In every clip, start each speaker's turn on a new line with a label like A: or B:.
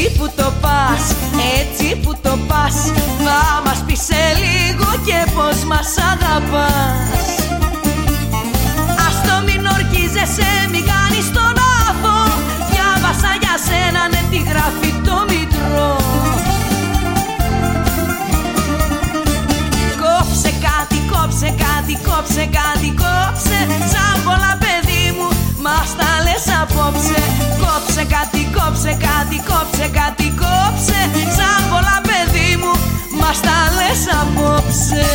A: που το πας, έτσι που το πας, θα μας πεις σε λίγο και πως μας αγαπάς. Ας το μην ορκίζεσαι, μη κάνεις τον άθο, διάβασα για σένα, ναι, τι γράφει το μητρό. Κόψε κάτι, κόψε κάτι, κόψε κάτι, κόψε, σαν πολλά παιδί μου, μας τα λες απόψε. Κόψε κάτι, κόψε κάτι, κόψε κάτι, κόψε, σαν πολλά παιδί μου, μας τα λες απόψε.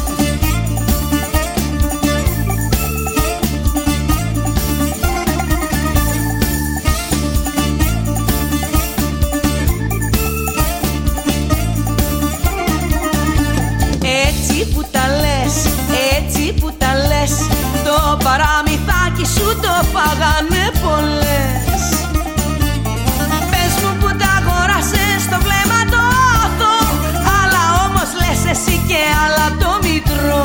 A: Έτσι που τα λες, έτσι που τα λες, το παραμυθάκι σου το φάγανε πολλές. Πες μου που τα αγοράσες, το βλέμμα το άθο, αλλά όμως λες εσύ και άλλα το μητρό.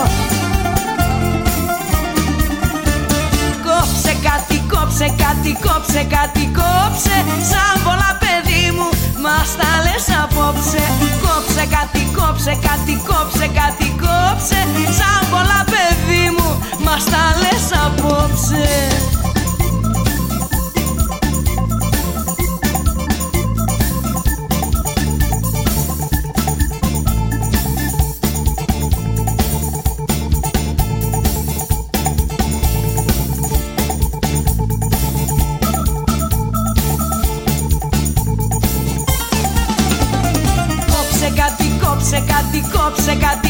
A: Κόψε κάτι, κόψε κάτι, κόψε κάτι, κόψε, σαν πολλά παιδί μου, μας τα λες απόψε. Κόψε κάτι, κόψε κάτι, κόψε κάτι, κόψε, σαν πολλά παιδί μου, μας τα λες απόψε. Κόψε κάτι, κόψε κάτι, κόψε κάτι,